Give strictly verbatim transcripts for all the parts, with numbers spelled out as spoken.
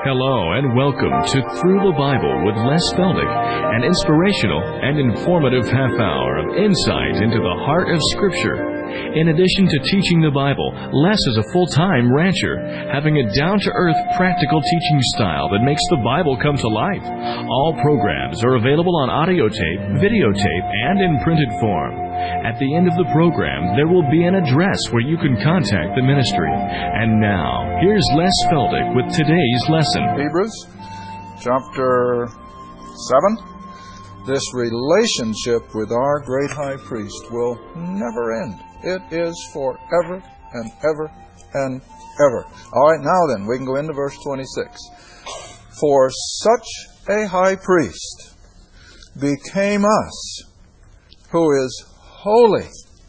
Hello and welcome to Through the Bible with Les Feldick, an inspirational and informative half hour of insight into the heart of Scripture. In addition to teaching the Bible, Les is a full-time rancher, having a down-to-earth, practical teaching style that makes the Bible come to life. All programs are available on audio tape, videotape, and in printed form. At the end of the program, there will be an address where you can contact the ministry. And now, here's Les Feldick with today's lesson. Hebrews chapter seven. This relationship with our great high priest will never end. It is forever and ever and ever. All right, now then, we can go into verse twenty-six. For such a high priest became us, who is holy,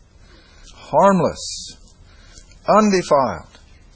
harmless, undefiled,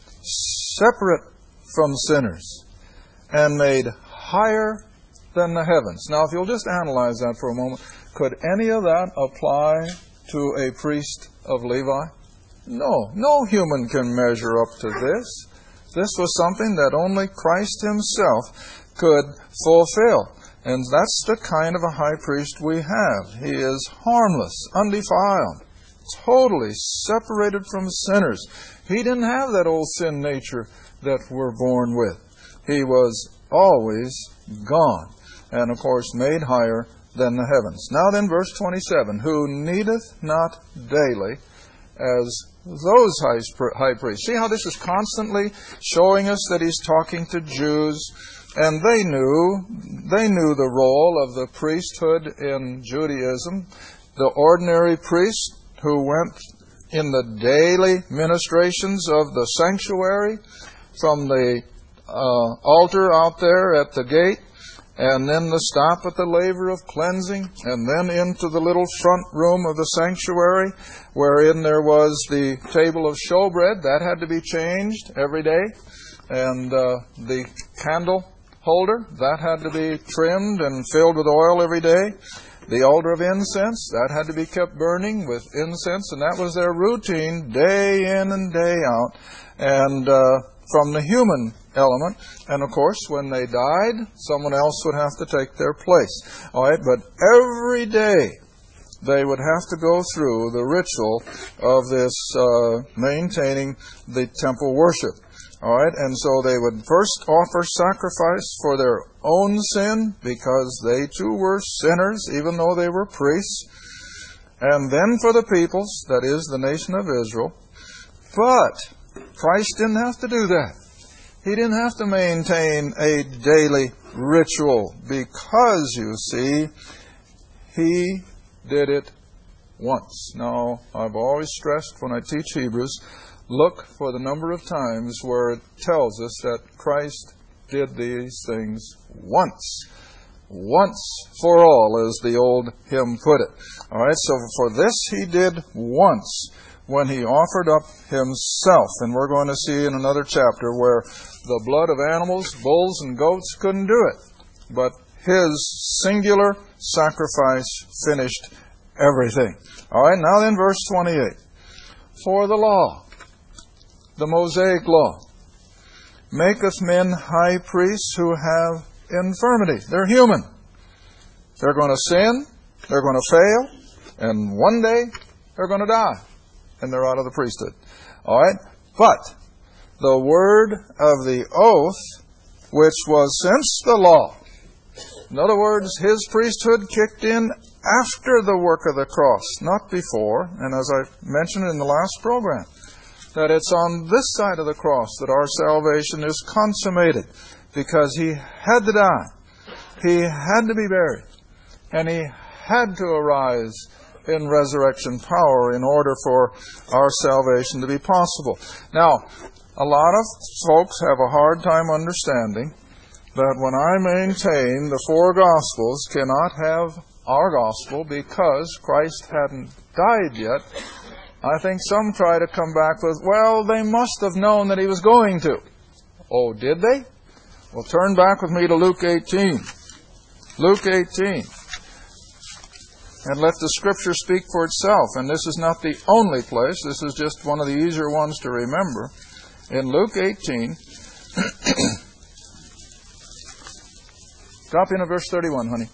separate from sinners, and made higher than the heavens. Now, if you'll just analyze that for a moment, could any of that apply to a priest of Levi? No. No human can measure up to this. This was something that only Christ Himself could fulfill. And that's the kind of a high priest we have. He is harmless, undefiled, totally separated from sinners. He didn't have that old sin nature that we're born with. He was always gone. And, of course, made higher than the heavens. Now then, verse twenty-seven, who needeth not daily as those high priests. See how this is constantly showing us that he's talking to Jews, and they knew, they knew the role of the priesthood in Judaism. The ordinary priest who went in the daily ministrations of the sanctuary from the uh, altar out there at the gate, and then the stop at the laver of cleansing, and then into the little front room of the sanctuary, wherein there was the table of showbread. That had to be changed every day. And uh, the candle holder, that had to be trimmed and filled with oil every day. The altar of incense, that had to be kept burning with incense, and that was their routine day in and day out. And uh, from the human element, and of course, when they died, someone else would have to take their place. All right, but every day they would have to go through the ritual of this uh, maintaining the temple worship. All right, and so they would first offer sacrifice for their own sin, because they too were sinners, even though they were priests, and then for the people's, that is, the nation of Israel. But Christ didn't have to do that. He didn't have to maintain a daily ritual, because, you see, He did it once. Now, I've always stressed when I teach Hebrews, look for the number of times where it tells us that Christ did these things once. Once for all, as the old hymn put it. All right, so for this He did once, when He offered up Himself. And we're going to see in another chapter where the blood of animals, bulls and goats couldn't do it. But His singular sacrifice finished everything. All right, now then, verse twenty-eight. For the law, the Mosaic law, maketh men high priests who have infirmity. They're human. They're going to sin, they're going to fail, and one day they're going to die. And they're out of the priesthood. All right? But the word of the oath, which was since the law, in other words, His priesthood kicked in after the work of the cross, not before. And as I mentioned in the last program, that it's on this side of the cross that our salvation is consummated, because He had to die, He had to be buried, and He had to arise in resurrection power in order for our salvation to be possible. Now, a lot of folks have a hard time understanding that when I maintain the four Gospels cannot have our Gospel because Christ hadn't died yet, I think some try to come back with, well, they must have known that He was going to. Oh, did they? Well, turn back with me to Luke eighteen. Luke eighteen. And let the Scripture speak for itself. And this is not the only place. This is just one of the easier ones to remember. In Luke eighteen, Drop in at verse thirty-one, honey.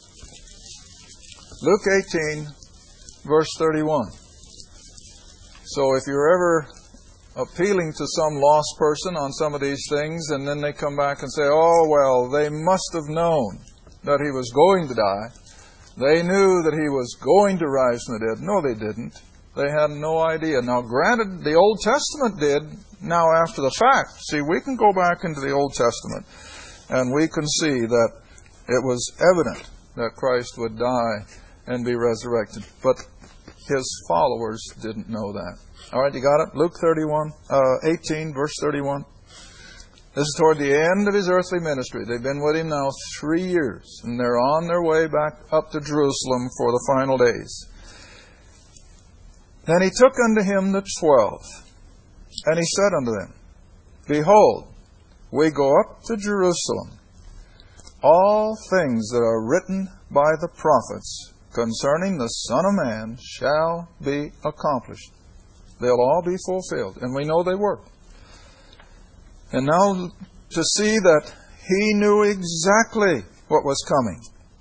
Luke eighteen, verse thirty-one. So if you're ever appealing to some lost person on some of these things, and then they come back and say, oh, well, they must have known that he was going to die. They knew that he was going to rise from the dead. No, they didn't. They had no idea. Now, granted, the Old Testament did now after the fact. See, we can go back into the Old Testament, and we can see that it was evident that Christ would die and be resurrected. But his followers didn't know that. All right, you got it? Luke thirty-one, uh, eighteen, verse thirty-one. This is toward the end of his earthly ministry. They've been with him now three years, and they're on their way back up to Jerusalem for the final days. Then he took unto him the twelve, and he said unto them, Behold, we go up to Jerusalem. All things that are written by the prophets concerning the Son of Man shall be accomplished. They'll all be fulfilled. And we know they were. And now to see that he knew exactly what was coming.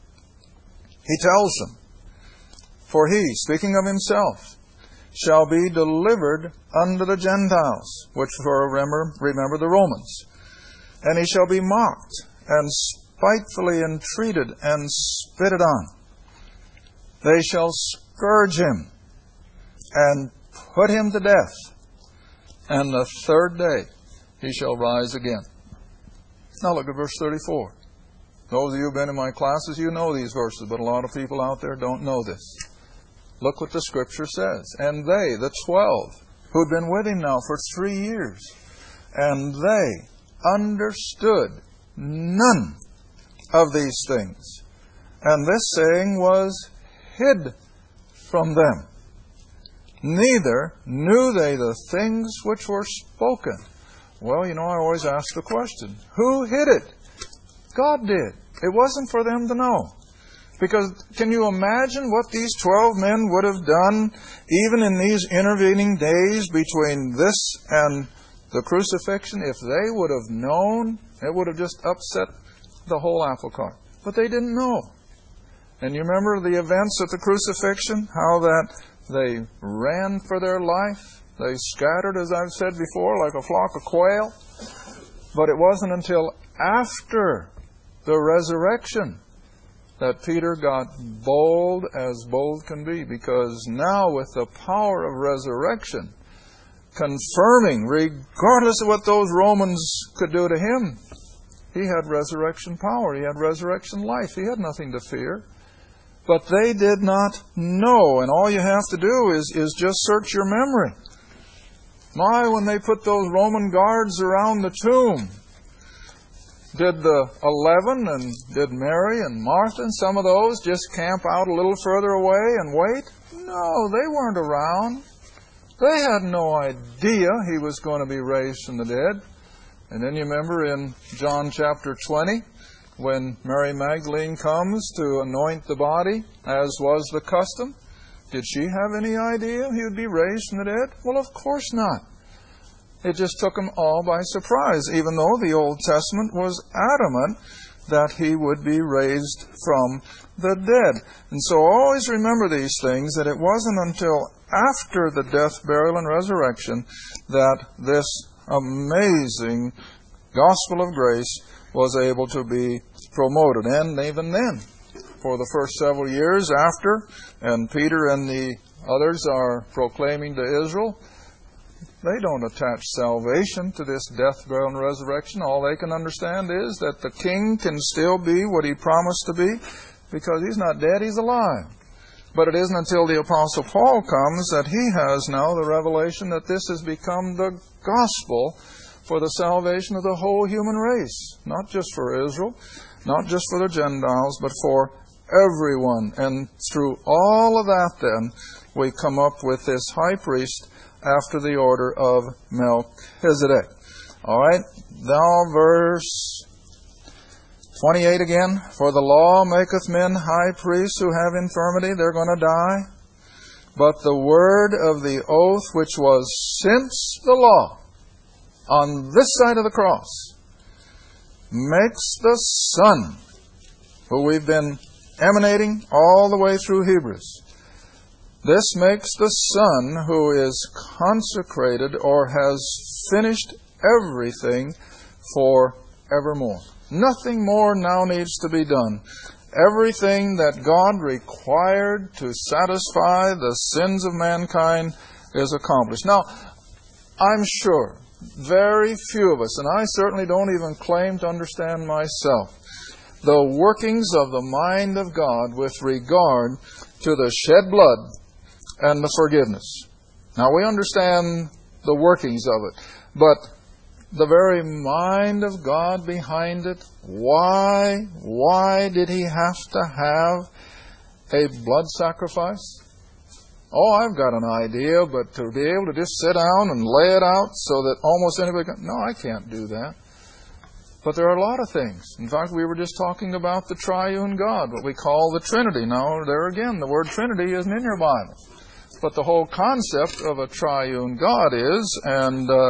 He tells them, For he, speaking of himself, shall be delivered unto the Gentiles, which were, remember, remember the Romans. And he shall be mocked, and spitefully entreated, and spitted on. They shall scourge him, and put him to death, and the third day he shall rise again. Now look at verse thirty-four. Those of you who've been in my classes, you know these verses, but a lot of people out there don't know this. Look what the Scripture says. And they, the twelve, who'd been with him now for three years, and they understood none of these things. And this saying was hid from them. Neither knew they the things which were spoken. Well, you know, I always ask the question, who hid it? God did. It wasn't for them to know. Because can you imagine what these twelve men would have done even in these intervening days between this and the crucifixion? If they would have known, it would have just upset the whole apple cart. But they didn't know. And you remember the events at the crucifixion? How that they ran for their life. They scattered, as I've said before, like a flock of quail. But it wasn't until after the resurrection that Peter got bold as bold can be. Because now with the power of resurrection, confirming, regardless of what those Romans could do to him, he had resurrection power. He had resurrection life. He had nothing to fear. But they did not know. And all you have to do is, is just search your memory. My, when they put those Roman guards around the tomb, did the eleven and did Mary and Martha and some of those just camp out a little further away and wait? No, they weren't around. They had no idea he was going to be raised from the dead. And then you remember in John chapter twenty, when Mary Magdalene comes to anoint the body, as was the custom, did she have any idea he would be raised from the dead? Well, of course not. It just took them all by surprise, even though the Old Testament was adamant that he would be raised from the dead. And so always remember these things, that it wasn't until after the death, burial, and resurrection that this amazing gospel of grace was able to be promoted. And even then, for the first several years after, and Peter and the others are proclaiming to Israel, they don't attach salvation to this death, burial, and resurrection. All they can understand is that the king can still be what he promised to be, because he's not dead, he's alive. But it isn't until the Apostle Paul comes that he has now the revelation that this has become the gospel for the salvation of the whole human race. Not just for Israel, not just for the Gentiles, but for everyone. And through all of that then, we come up with this high priest after the order of Melchizedek. All right, now verse twenty-eight again. For the law maketh men high priests who have infirmity. They're going to die. But the word of the oath which was since the law, on this side of the cross, makes the Son who we've been emanating all the way through Hebrews. This makes the Son who is consecrated or has finished everything for evermore. Nothing more now needs to be done. Everything that God required to satisfy the sins of mankind is accomplished. Now, I'm sure very few of us, and I certainly don't even claim to understand myself, the workings of the mind of God with regard to the shed blood and the forgiveness. Now, we understand the workings of it, but the very mind of God behind it, why, why did He have to have a blood sacrifice? Oh, I've got an idea, but to be able to just sit down and lay it out so that almost anybody can... No, I can't do that. But there are a lot of things. In fact, we were just talking about the triune God, what we call the Trinity. Now, there again, the word Trinity isn't in your Bible. But the whole concept of a triune God is, and uh,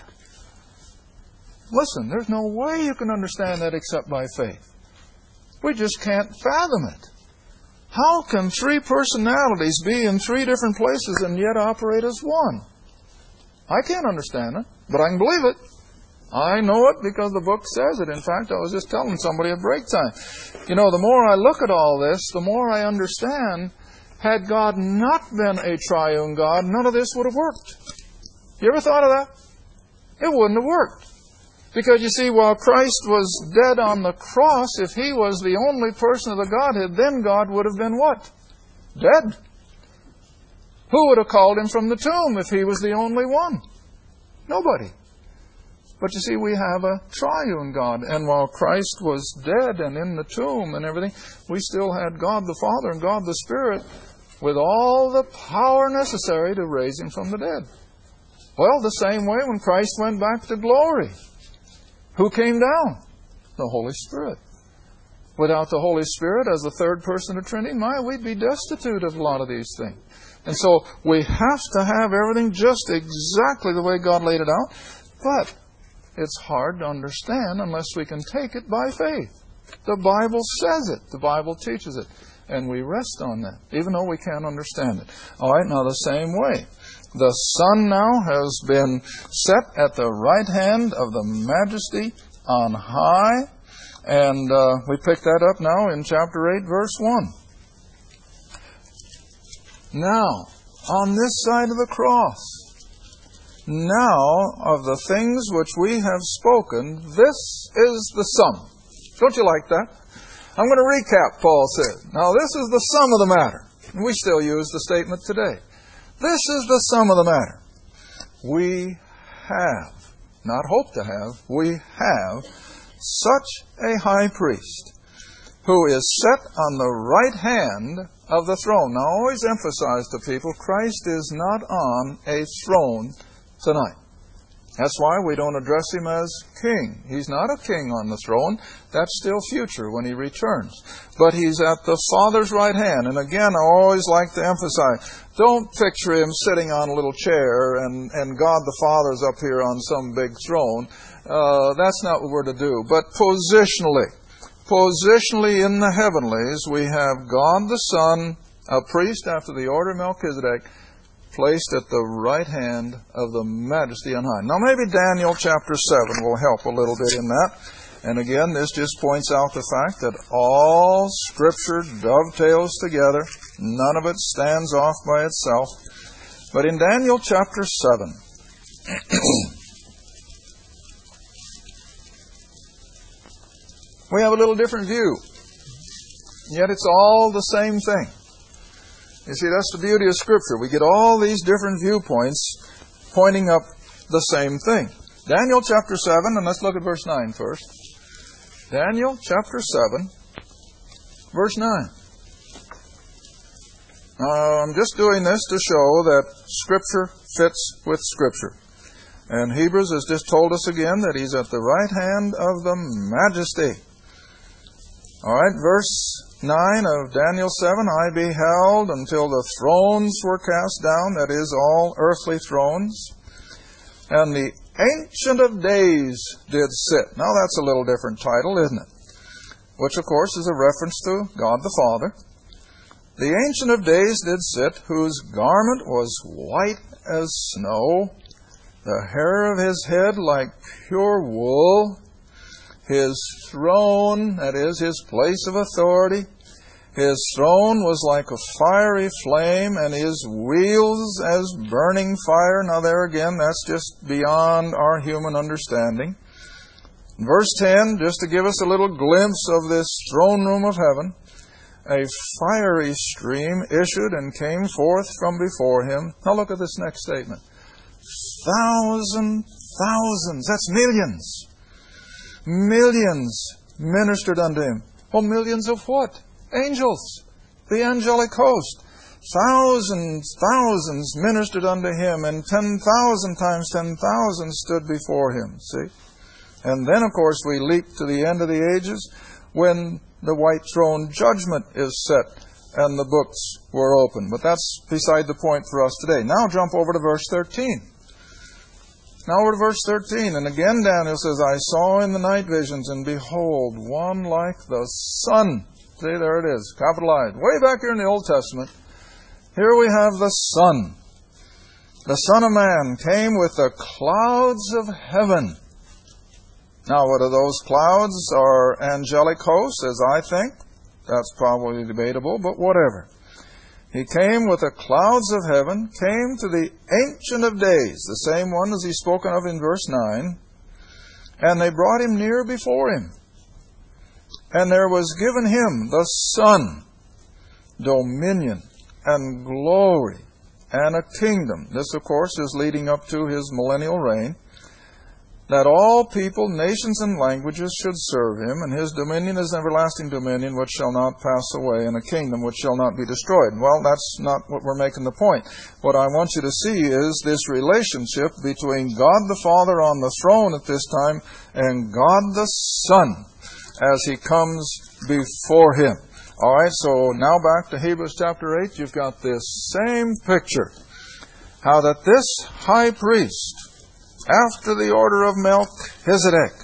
listen, there's no way you can understand that except by faith. We just can't fathom it. How can three personalities be in three different places and yet operate as one? I can't understand it, but I can believe it. I know it because the book says it. In fact, I was just telling somebody at break time. You know, the more I look at all this, the more I understand, had God not been a triune God, none of this would have worked. You ever thought of that? It wouldn't have worked. Because you see, while Christ was dead on the cross, if He was the only person of the Godhead, then God would have been what? Dead. Who would have called Him from the tomb if He was the only one? Nobody. But you see, we have a triune God. And while Christ was dead and in the tomb and everything, we still had God the Father and God the Spirit with all the power necessary to raise Him from the dead. Well, the same way when Christ went back to glory, who came down? The Holy Spirit. Without the Holy Spirit as the third person of the Trinity, my, we'd be destitute of a lot of these things. And so we have to have everything just exactly the way God laid it out. But it's hard to understand unless we can take it by faith. The Bible says it. The Bible teaches it. And we rest on that, even though we can't understand it. All right, now the same way. The Son now has been set at the right hand of the Majesty on high. And uh, we pick that up now in chapter eight, verse one. Now, on this side of the cross, now of the things which we have spoken, this is the sum. Don't you like that? I'm going to recap, Paul said. Now, this is the sum of the matter. We still use the statement today. This is the sum of the matter. We have, not hope to have, we have such a high priest who is set on the right hand of the throne. Now, I always emphasize to people, Christ is not on a throne tonight. That's why we don't address Him as King. He's not a king on the throne. That's still future when He returns. But He's at the Father's right hand. And again, I always like to emphasize, don't picture Him sitting on a little chair and, and God the Father's up here on some big throne. Uh, that's not what we're to do. But positionally, positionally in the heavenlies, we have God the Son, a priest after the order of Melchizedek, placed at the right hand of the Majesty on high. Now maybe Daniel chapter seven will help a little bit in that. And again, this just points out the fact that all Scripture dovetails together. None of it stands off by itself. But in Daniel chapter seven, we have a little different view. Yet it's all the same thing. You see, that's the beauty of Scripture. We get all these different viewpoints pointing up the same thing. Daniel chapter seven, and let's look at verse nine first. Daniel chapter seven, verse nine. Now, I'm just doing this to show that Scripture fits with Scripture. And Hebrews has just told us again that He's at the right hand of the Majesty. All right, verse nine of Daniel seven, I beheld until the thrones were cast down, that is, all earthly thrones, and the Ancient of Days did sit. Now that's a little different title, isn't it? which of course is a reference to God the Father. The Ancient of Days did sit, whose garment was white as snow, the hair of his head like pure wool, his throne, that is, his place of authority, his throne was like a fiery flame, and his wheels as burning fire. Now there again, that's just beyond our human understanding. Verse ten, just to give us a little glimpse of this throne room of heaven, a fiery stream issued and came forth from before him. Now look at this next statement. Thousand thousands, that's millions. Millions ministered unto him. Well, millions of what? Angels, the angelic host. Thousands, thousands ministered unto him, and ten thousand times ten thousand stood before him. See? And then, of course, we leap to the end of the ages when the white throne judgment is set and the books were opened. But that's beside the point for us today. Now jump over to verse thirteen. Now over to verse thirteen. And again Daniel says, I saw in the night visions, and behold, one like the sun. See, there it is, capitalized. Way back here in the Old Testament, here we have the Son. The Son of Man came with the clouds of heaven. Now, whether those clouds are angelic hosts, as I think, that's probably debatable, but whatever. He came with the clouds of heaven, came to the Ancient of Days, the same one as he's spoken of in verse nine, and they brought him near before him. And there was given him, the Son, dominion and glory and a kingdom. This, of course, is leading up to his millennial reign. That all people, nations, and languages should serve him, and his dominion is everlasting dominion which shall not pass away, and a kingdom which shall not be destroyed. Well, that's not what we're making the point. What I want you to see is this relationship between God the Father on the throne at this time and God the Son as he comes before him. All right, so now back to Hebrews chapter eight. You've got this same picture. How that this high priest, after the order of Melchizedek,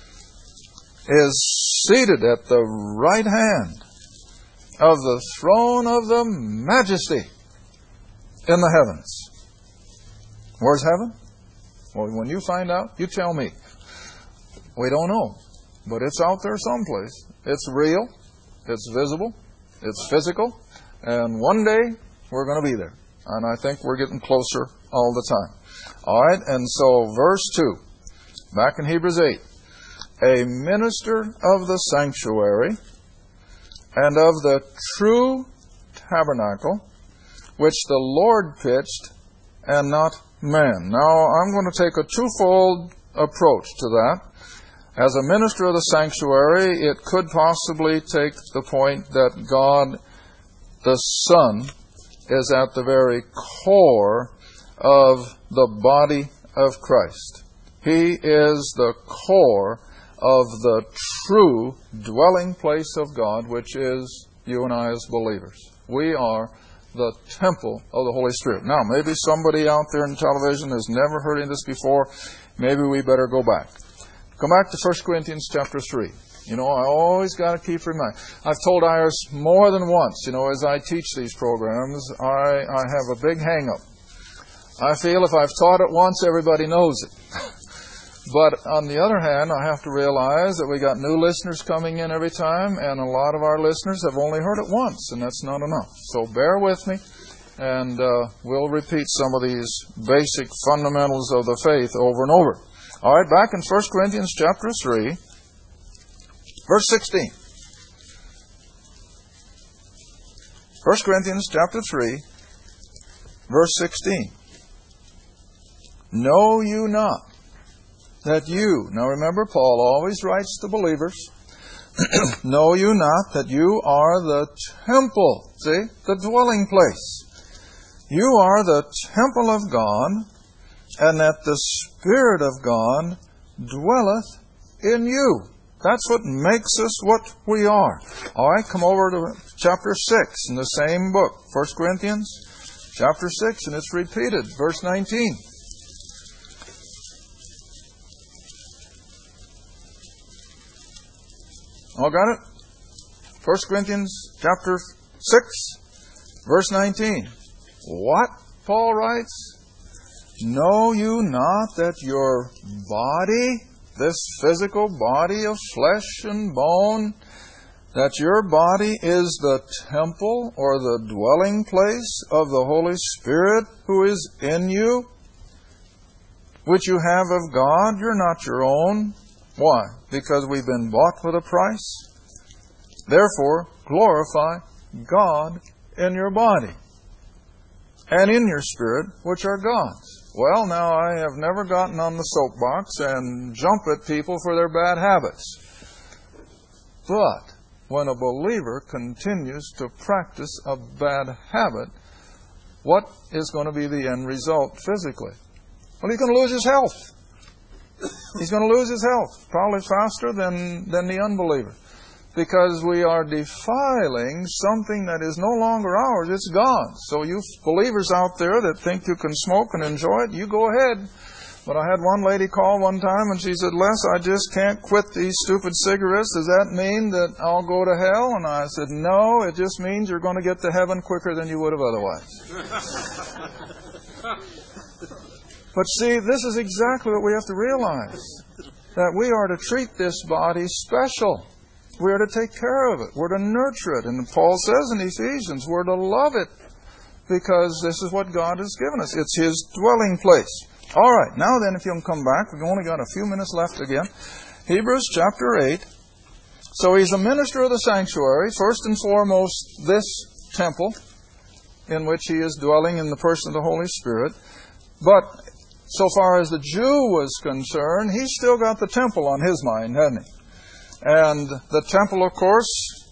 is seated at the right hand of the throne of the Majesty in the heavens. Where's heaven? Well, when you find out, you tell me. We don't know, but it's out there someplace. It's real, it's visible, it's physical, and one day we're going to be there. And I think we're getting closer all the time. All right, and so verse two, back in Hebrews eight. A minister of the sanctuary and of the true tabernacle, which the Lord pitched, and not man. Now, I'm going to take a twofold approach to that. As a minister of the sanctuary, it could possibly take the point that God, the Son, is at the very core of the body of Christ. He is the core of the true dwelling place of God, which is you and I as believers. We are the temple of the Holy Spirit. Now, maybe somebody out there in television has never heard of this before. Maybe we better go back. Come back to First Corinthians chapter three. You know, I always got to keep reminding. I've told Iris more than once, you know, as I teach these programs, I, I have a big hang-up. I feel if I've taught it once, everybody knows it. But on the other hand, I have to realize that we got new listeners coming in every time, and a lot of our listeners have only heard it once, and that's not enough. So bear with me, and uh, we'll repeat some of these basic fundamentals of the faith over and over. All right, back in First Corinthians chapter three, verse sixteen. First Corinthians chapter three, verse sixteen. Know you not that you, now remember Paul always writes to believers, know you not that you are the temple, see, the dwelling place. You are the temple of God, and that the Spirit of God dwelleth in you. That's what makes us what we are. All right, come over to chapter six in the same book, First Corinthians chapter six, and it's repeated, verse nineteen. All got it? First Corinthians chapter six, verse nineteen. What? Paul writes, know you not that your body, this physical body of flesh and bone, that your body is the temple or the dwelling place of the Holy Spirit who is in you, which you have of God? You're not your own. Why? Because we've been bought with a price. Therefore, glorify God in your body and in your spirit, which are God's. Well, now, I have never gotten on the soapbox and jump at people for their bad habits. But when a believer continues to practice a bad habit, what is going to be the end result physically? Well, he's going to lose his health. He's going to lose his health, probably faster than, than the unbeliever. Because we are defiling something that is no longer ours, it's God's. So you believers out there that think you can smoke and enjoy it, you go ahead. But I had one lady call one time and she said, Les, I just can't quit these stupid cigarettes. Does that mean that I'll go to hell? And I said, no, it just means you're going to get to heaven quicker than you would have otherwise. But see, this is exactly what we have to realize. That we are to treat this body special. We are to take care of it. We're to nurture it. And Paul says in Ephesians, we're to love it because this is what God has given us. It's His dwelling place. All right, now then, if you'll come back, we've only got a few minutes left again. Hebrews chapter eight. So he's a minister of the sanctuary. First and foremost, this temple in which he is dwelling in the person of the Holy Spirit. But so far as the Jew was concerned, he's still got the temple on his mind, hasn't he? And the temple, of course,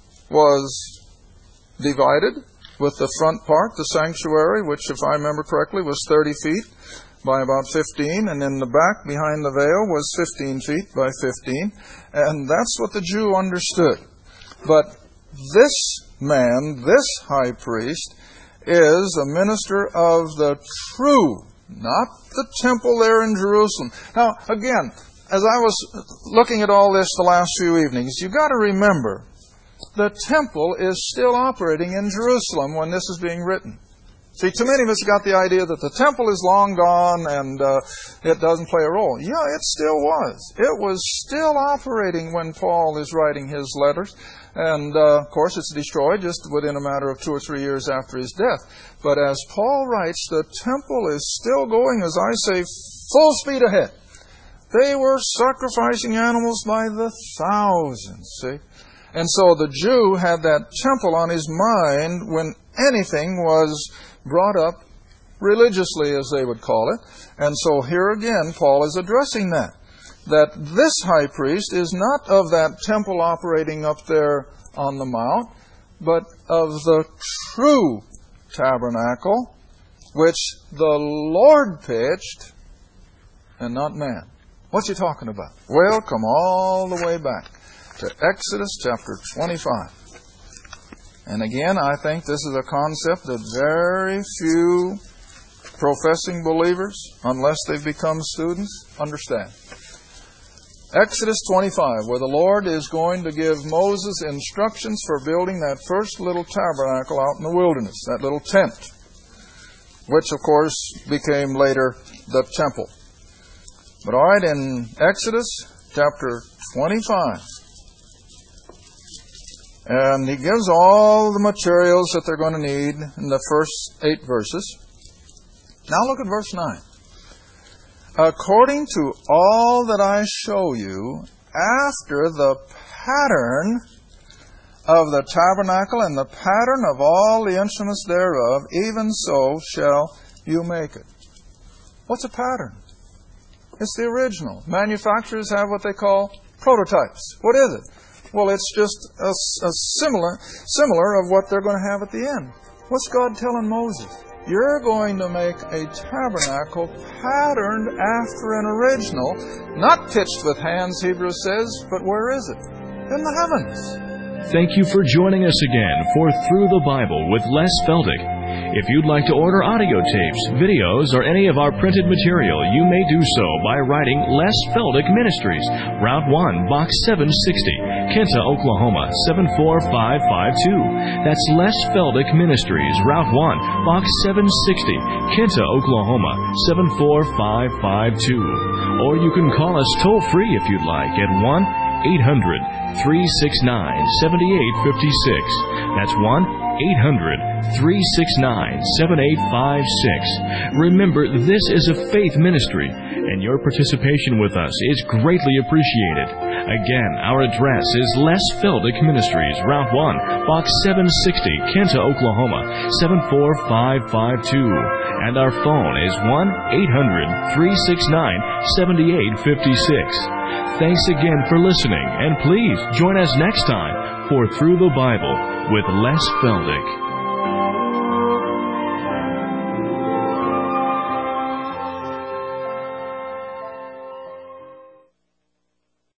was divided with the front part, the sanctuary, which, if I remember correctly, was thirty feet by about fifteen. And in the back, behind the veil, was fifteen feet by fifteen. And that's what the Jew understood. But this man, this high priest, is a minister of the true, not the temple there in Jerusalem. Now, again, as I was looking at all this the last few evenings, you've got to remember, the temple is still operating in Jerusalem when this is being written. See, too many of us got the idea that the temple is long gone and uh, it doesn't play a role. Yeah, it still was. It was still operating when Paul is writing his letters. And, uh, of course, it's destroyed just within a matter of two or three years after his death. But as Paul writes, the temple is still going, as I say, full speed ahead. They were sacrificing animals by the thousands, see? And so the Jew had that temple on his mind when anything was brought up religiously, as they would call it. And so here again, Paul is addressing that. That this high priest is not of that temple operating up there on the mount, but of the true tabernacle, which the Lord pitched, and not man. What's he talking about? Well, come all the way back to Exodus chapter twenty-five. And again, I think this is a concept that very few professing believers, unless they've become students, understand. Exodus twenty-five, where the Lord is going to give Moses instructions for building that first little tabernacle out in the wilderness, that little tent, which of course became later the temple. But all right, in Exodus chapter twenty-five, and he gives all the materials that they're going to need in the first eight verses. Now look at verse nine. According to all that I show you, after the pattern of the tabernacle and the pattern of all the instruments thereof, even so shall you make it. What's a pattern? It's the original. Manufacturers have what they call prototypes. What is it? Well, it's just a, a similar, similar of what they're going to have at the end. What's God telling Moses? You're going to make a tabernacle patterned after an original, not pitched with hands, Hebrews says, but where is it? In the heavens. Thank you for joining us again for Through the Bible with Les Feldick. If you'd like to order audio tapes, videos, or any of our printed material, you may do so by writing Les Feldick Ministries, Route one, Box seven sixty, Kinta, Oklahoma, seven four five five two. That's Les Feldick Ministries, Route one, Box seven sixty, Kinta, Oklahoma, seven four five five two. Or you can call us toll-free if you'd like at one eight hundred, three six nine, seven eight five six. That's one eight hundred, three six nine, seven eight five six. Remember, this is a faith ministry, and your participation with us is greatly appreciated. Again, our address is Les Feldick Ministries, Route one, Box seven sixty, Kinta, Oklahoma, seven four five five two. And our phone is one eight hundred, three six nine, seven eight five six. Thanks again for listening, and please join us next time for Through the Bible with Les Feldick.